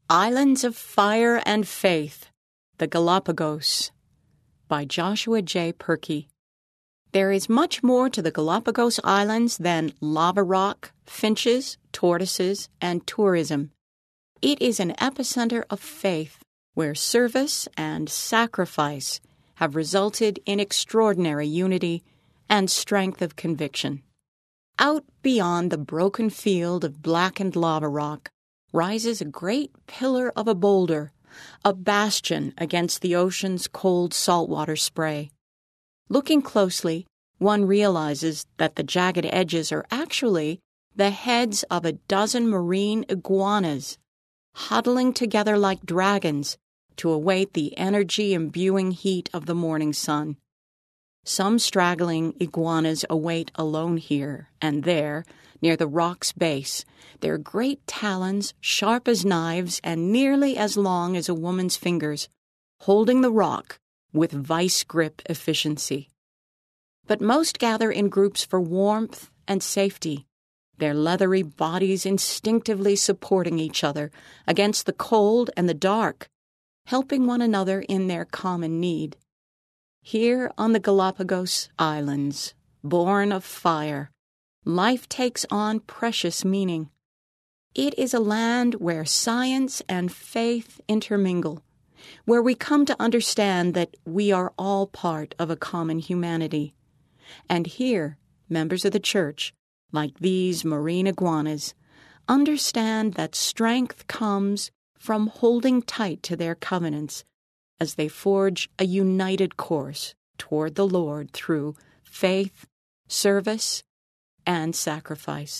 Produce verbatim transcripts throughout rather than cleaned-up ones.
Islands of Fire and Faith, The Galapagos, by Joshua J. Perkey. There is much more to the Galapagos Islands than lava rock, finches, tortoises, and tourism. It is an epicenter of faith where service and sacrifice have resulted in extraordinary unity and strength of conviction. Out beyond the broken field of blackened lava rock rises a great pillar of a boulder, a bastion against the ocean's cold saltwater spray. Looking closely, one realizes that the jagged edges are actually the heads of a dozen marine iguanas, huddling together like dragons to await the energy-imbuing heat of the morning sun. Some straggling iguanas await alone here and there, near the rock's base, their great talons sharp as knives and nearly as long as a woman's fingers, holding the rock with vice-grip efficiency. But most gather in groups for warmth and safety, their leathery bodies instinctively supporting each other against the cold and the dark, helping one another in their common need. Here on the Galapagos Islands, born of fire, life takes on precious meaning. It is a land where science and faith intermingle, where we come to understand that we are all part of a common humanity. And here, members of the church, like these marine iguanas, understand that strength comes from holding tight to their covenants as they forge a united course toward the Lord through faith, service, and sacrifice.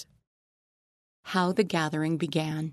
How the gathering began.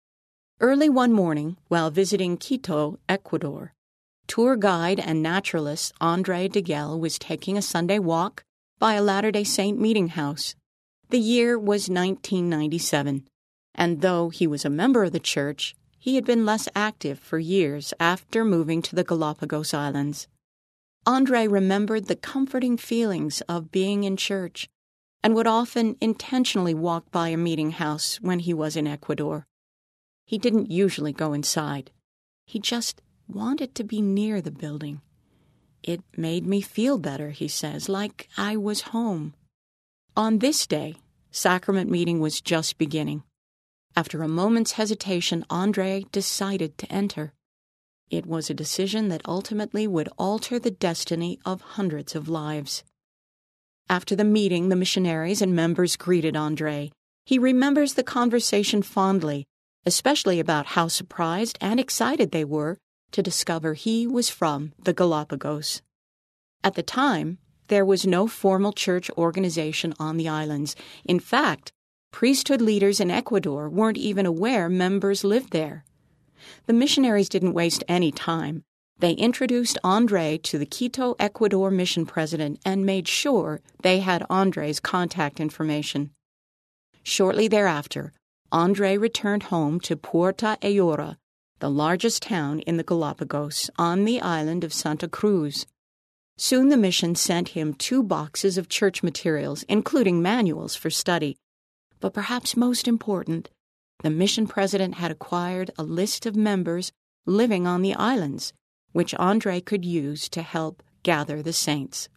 Early one morning, while visiting Quito, Ecuador, tour guide and naturalist André Degel was taking a Sunday walk by a Latter-day Saint meeting house. The year was nineteen ninety-seven, and though he was a member of the church, he had been less active for years after moving to the Galapagos Islands. André remembered the comforting feelings of being in church and would often intentionally walk by a meeting house when he was in Ecuador. He didn't usually go inside. He just wanted to be near the building. It made me feel better, he says, like I was home. On this day, sacrament meeting was just beginning. After a moment's hesitation, André decided to enter. It was a decision that ultimately would alter the destiny of hundreds of lives. After the meeting, the missionaries and members greeted André. He remembers the conversation fondly, especially about how surprised and excited they were to discover he was from the Galapagos. At the time, there was no formal church organization on the islands. In fact, priesthood leaders in Ecuador weren't even aware members lived there. The missionaries didn't waste any time. They introduced André to the Quito, Ecuador mission president and made sure they had André's contact information. Shortly thereafter, André returned home to Puerto Ayora, the largest town in the Galapagos, on the island of Santa Cruz. Soon the mission sent him two boxes of church materials, including manuals for study. But perhaps most important, the mission president had acquired a list of members living on the islands, which André could use to help gather the saints.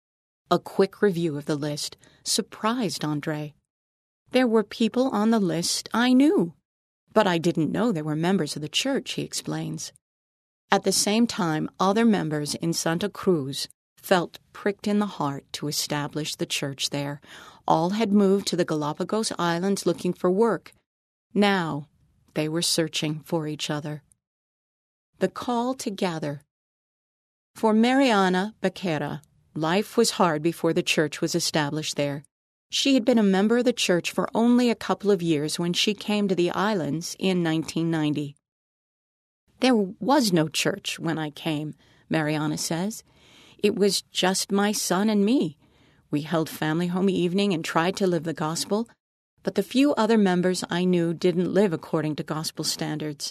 A quick review of the list surprised André. There were people on the list I knew, but I didn't know they were members of the church, he explains. At the same time, other members in Santa Cruz felt pricked in the heart to establish the church there. All had moved to the Galapagos Islands looking for work. Now they were searching for each other. The call to gather. For Mariana Becerra, life was hard before the church was established there. She had been a member of the church for only a couple of years when she came to the islands in nineteen ninety. There was no church when I came, Mariana says. It was just my son and me. We held family home evening and tried to live the gospel, but the few other members I knew didn't live according to gospel standards.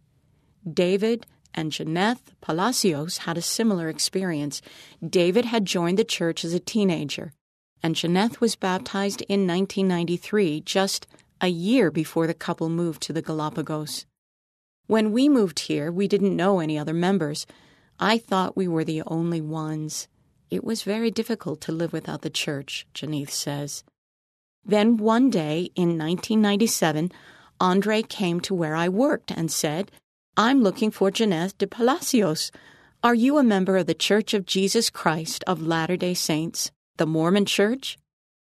David and Jeanette Palacios had a similar experience. David had joined the church as a teenager, and Jeanette was baptized in nineteen ninety-three, just a year before the couple moved to the Galapagos. When we moved here, we didn't know any other members. I thought we were the only ones. It was very difficult to live without the church, Janeth says. Then one day in nineteen ninety-seven, Andre came to where I worked and said, "I'm looking for Janeth de Palacios. Are you a member of the Church of Jesus Christ of Latter-day Saints, the Mormon Church?"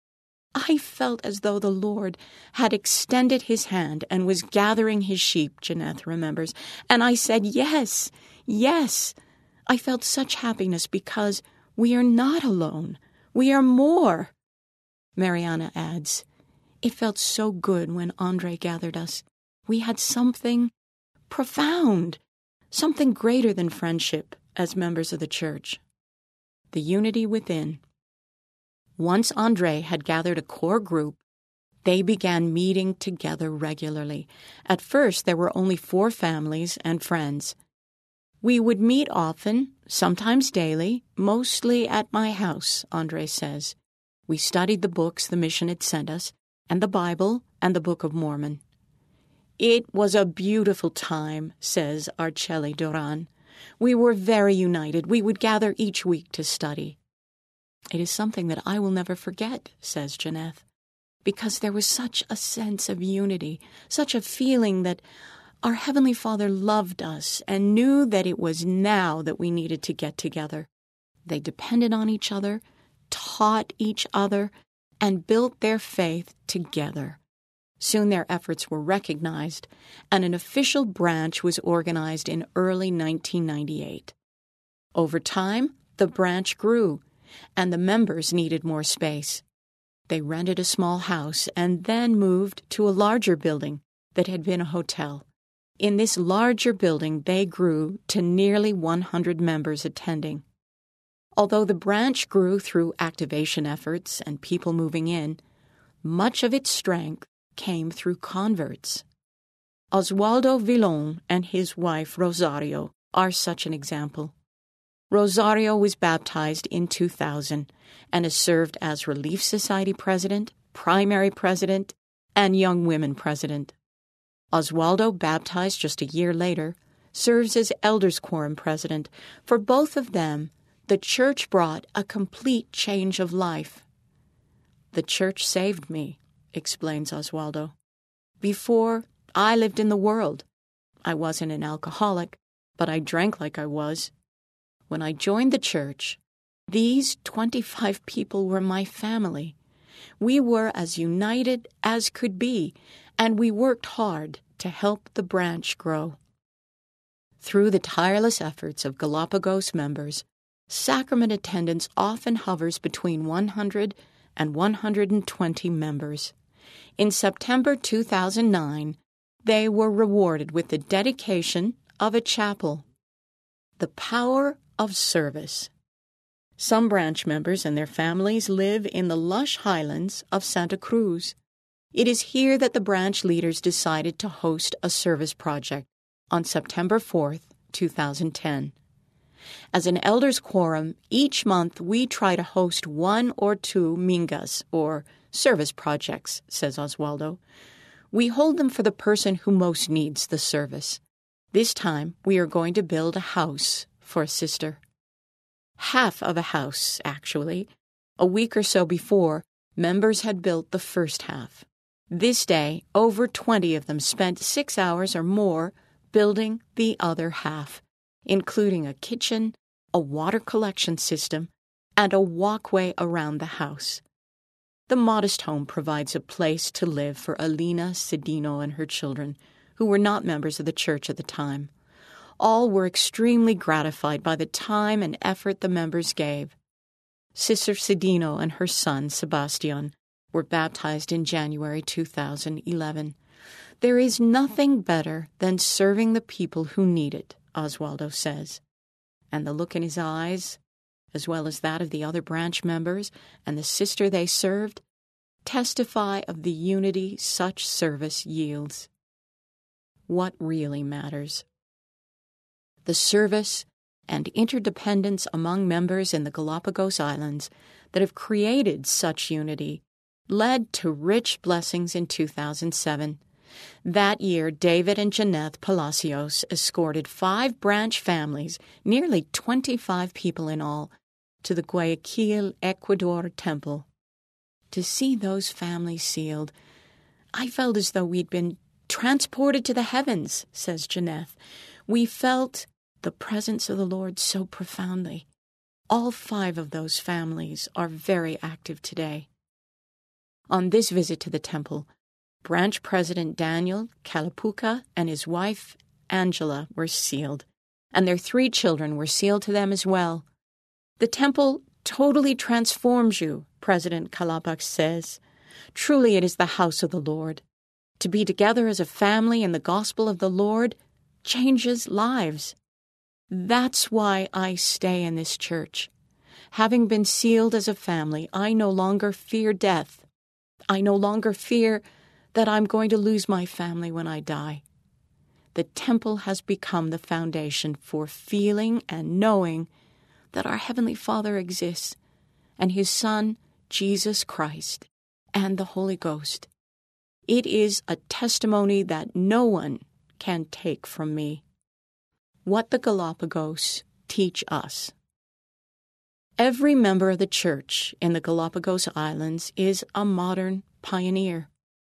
I felt as though the Lord had extended his hand and was gathering his sheep, Janeth remembers, and I said, yes, yes. I felt such happiness because we are not alone. We are more. Mariana adds, it felt so good when Andre gathered us. We had something profound, something greater than friendship as members of the church. The unity within. Once Andre had gathered a core group, they began meeting together regularly. At first, there were only four families and friends. We would meet often, sometimes daily, mostly at my house, Andre says. We studied the books the mission had sent us, and the Bible and the Book of Mormon. It was a beautiful time, says Arceli Duran. We were very united. We would gather each week to study. It is something that I will never forget, says Janeth, because there was such a sense of unity, such a feeling that our Heavenly Father loved us and knew that it was now that we needed to get together. They depended on each other, taught each other, and built their faith together. Soon their efforts were recognized, and an official branch was organized in early nineteen ninety-eight. Over time, the branch grew, and the members needed more space. They rented a small house and then moved to a larger building that had been a hotel. In this larger building, they grew to nearly one hundred members attending. Although the branch grew through activation efforts and people moving in, much of its strength came through converts. Oswaldo Villon and his wife Rosario are such an example. Rosario was baptized in two thousand and has served as Relief Society president, primary president, and Young Women president. Oswaldo, baptized just a year later, serves as Elders Quorum president. For both of them, the church brought a complete change of life. The church saved me, explains Oswaldo. Before, I lived in the world. I wasn't an alcoholic, but I drank like I was. When I joined the church, these twenty-five people were my family. We were as united as could be, and we worked hard to help the branch grow. Through the tireless efforts of Galapagos members, sacrament attendance often hovers between one hundred and one hundred twenty members. In September two thousand nine, they were rewarded with the dedication of a chapel. The power of service. Some branch members and their families live in the lush highlands of Santa Cruz. It is here that the branch leaders decided to host a service project on September fourth, two thousand ten. As an Elders Quorum, each month we try to host one or two mingas, or service projects, says Oswaldo. We hold them for the person who most needs the service. This time, we are going to build a house for a sister. Half of a house, actually. A week or so before, members had built the first half. This day, over twenty of them spent six hours or more building the other half, including a kitchen, a water collection system, and a walkway around the house. The modest home provides a place to live for Alina Cedino and her children, who were not members of the church at the time. All were extremely gratified by the time and effort the members gave. Sister Cedino and her son, Sebastian, were baptized in January two thousand eleven. There is nothing better than serving the people who need it, Oswaldo says. And the look in his eyes, as well as that of the other branch members and the sister they served, testify of the unity such service yields. What really matters? The service and interdependence among members in the Galapagos Islands that have created such unity led to rich blessings in two thousand seven. That year, David and Jeanette Palacios escorted five branch families, nearly twenty-five people in all, to the Guayaquil, Ecuador temple. To see those families sealed, I felt as though we'd been transported to the heavens, says Jeanette. We felt the presence of the Lord so profoundly. All five of those families are very active today. On this visit to the temple, Branch President Daniel Calapuca and his wife Angela were sealed, and their three children were sealed to them as well. The temple totally transforms you, President Calapuca says. Truly it is the house of the Lord. To be together as a family in the gospel of the Lord changes lives. That's why I stay in this church. Having been sealed as a family, I no longer fear death. I no longer fear that I'm going to lose my family when I die. The temple has become the foundation for feeling and knowing that our Heavenly Father exists, and His Son, Jesus Christ, and the Holy Ghost. It is a testimony that no one can take from me. What the Galapagos teach us. Every member of the church in the Galapagos Islands is a modern pioneer.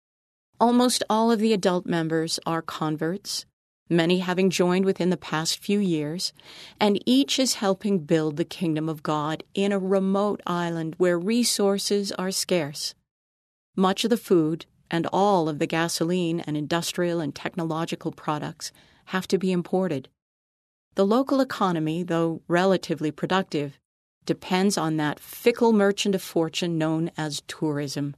Almost all of the adult members are converts, many having joined within the past few years, and each is helping build the kingdom of God in a remote island where resources are scarce. Much of the food and all of the gasoline and industrial and technological products have to be imported. The local economy, though relatively productive, depends on that fickle merchant of fortune known as tourism.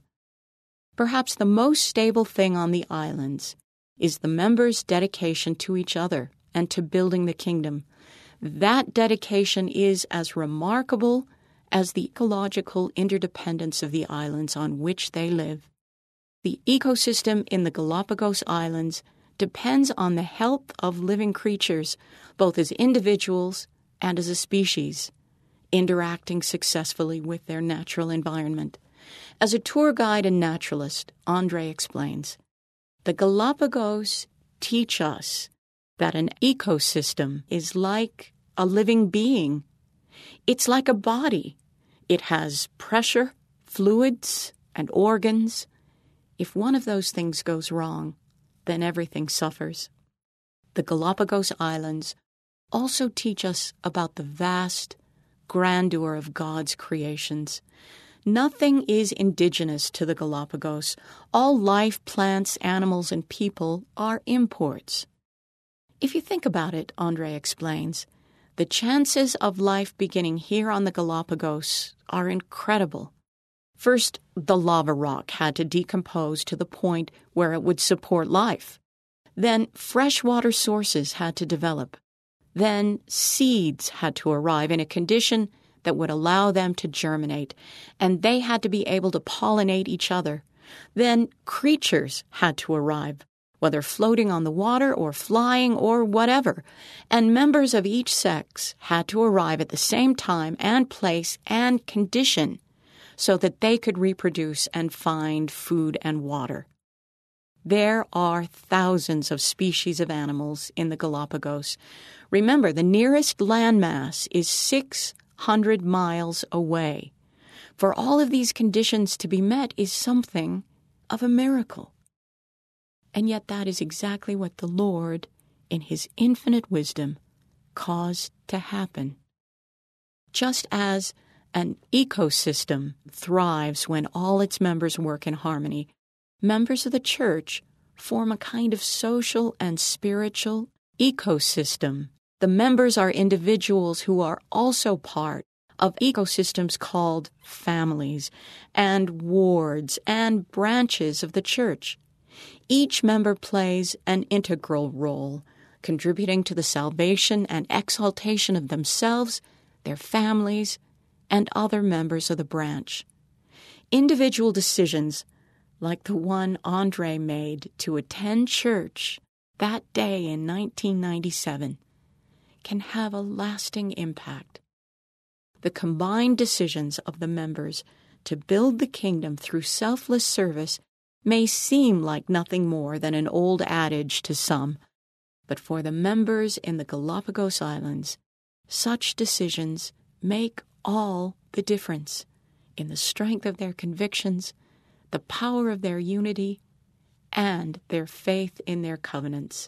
Perhaps the most stable thing on the islands is the members' dedication to each other and to building the kingdom. That dedication is as remarkable as the ecological interdependence of the islands on which they live. The ecosystem in the Galapagos Islands depends on the health of living creatures, both as individuals and as a species, interacting successfully with their natural environment. As a tour guide and naturalist, Andre explains, the Galapagos teach us that an ecosystem is like a living being. It's like a body. It has pressure, fluids, and organs. If one of those things goes wrong, then everything suffers. The Galapagos Islands also teach us about the vast grandeur of God's creations. Nothing is indigenous to the Galapagos. All life, plants, animals, and people are imports. If you think about it, Andre explains, the chances of life beginning here on the Galapagos are incredible. First, the lava rock had to decompose to the point where it would support life. Then freshwater sources had to develop. Then seeds had to arrive in a condition that would allow them to germinate, and they had to be able to pollinate each other. Then creatures had to arrive, whether floating on the water or flying or whatever, and members of each sex had to arrive at the same time and place and condition so that they could reproduce and find food and water. There are thousands of species of animals in the Galapagos. Remember, the nearest landmass is six hundred miles away. For all of these conditions to be met is something of a miracle. And yet that is exactly what the Lord, in His infinite wisdom, caused to happen. Just as an ecosystem thrives when all its members work in harmony, members of the church form a kind of social and spiritual ecosystem. The members are individuals who are also part of ecosystems called families and wards and branches of the church. Each member plays an integral role, contributing to the salvation and exaltation of themselves, their families, and other members of the branch. Individual decisions, like the one Andre made to attend church that day in nineteen ninety-seven, can have a lasting impact. The combined decisions of the members to build the kingdom through selfless service may seem like nothing more than an old adage to some, but for the members in the Galapagos Islands, such decisions make all the difference in the strength of their convictions, the power of their unity, and their faith in their covenants.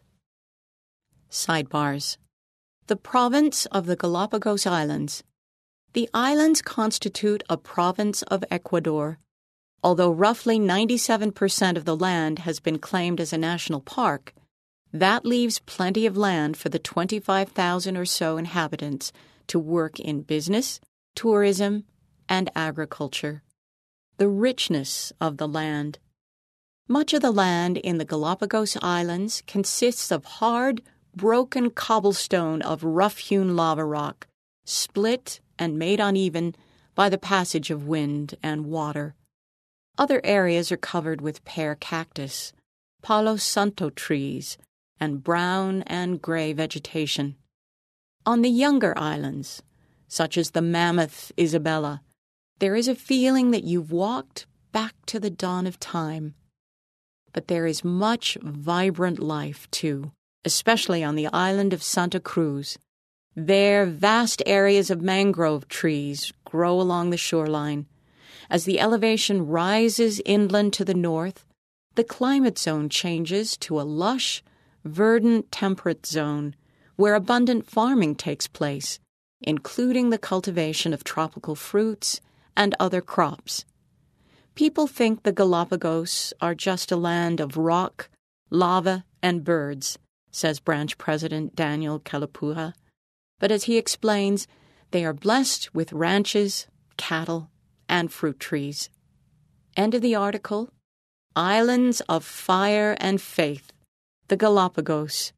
Sidebars. The province of the Galapagos Islands. The islands constitute a province of Ecuador. Although roughly ninety-seven percent of the land has been claimed as a national park, that leaves plenty of land for the twenty-five thousand or so inhabitants to work in business, tourism, and agriculture. The richness of the land. Much of the land in the Galapagos Islands consists of hard, broken cobblestone of rough-hewn lava rock, split and made uneven by the passage of wind and water. Other areas are covered with pear cactus, palo santo trees, and brown and gray vegetation. On the younger islands, such as the mammoth Isabella, there is a feeling that you've walked back to the dawn of time. But there is much vibrant life, too, especially on the island of Santa Cruz. There, vast areas of mangrove trees grow along the shoreline. As the elevation rises inland to the north, the climate zone changes to a lush, verdant temperate zone where abundant farming takes place, including the cultivation of tropical fruits and other crops. People think the Galapagos are just a land of rock, lava, and birds, says branch president Daniel Calapura. But as he explains, they are blessed with ranches, cattle, and fruit trees. End of the article. Islands of Fire and Faith, the Galapagos,